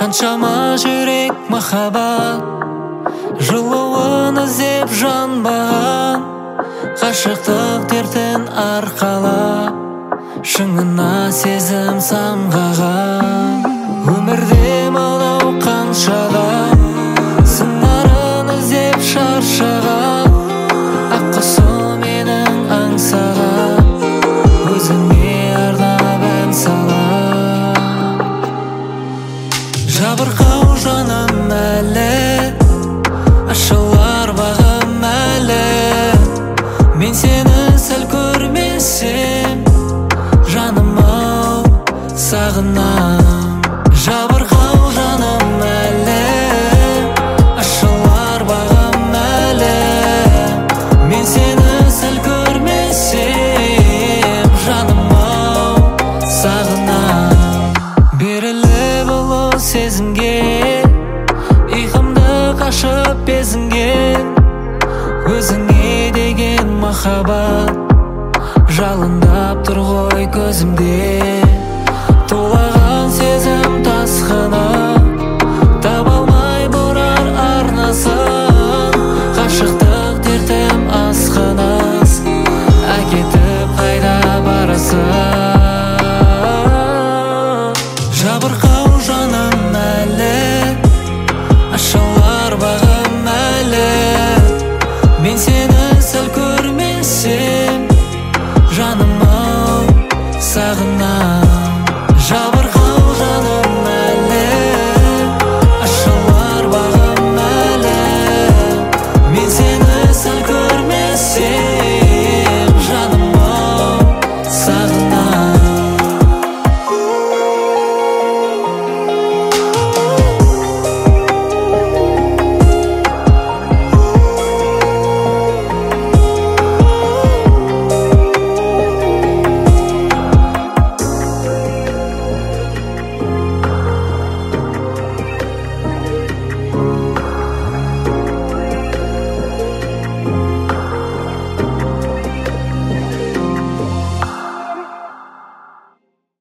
Қаншама жүрек махаббат жылуын іздеп жанбаған, ғашықтық дертін арқалап шыңына сезім самғаған. Өмірде мынау қаншаған сыңарын іздеп шаршаған, ақ құсым менің аңсаған, өзіңе арнап ән салам. Жабырқау жаным әлі, ашылар бағым әлі, мен сені сәл көрмесем жаным-ау сағынам. Жабырқау жаным әлі, ашылар бағым әлі, мен сені сәл көрмесем жаным-ау сағынам. Беріліп ұлы сезімге, ұйқымды қашып безінген, өзіңе деген махаббат жалындап тұр ғой көзімде.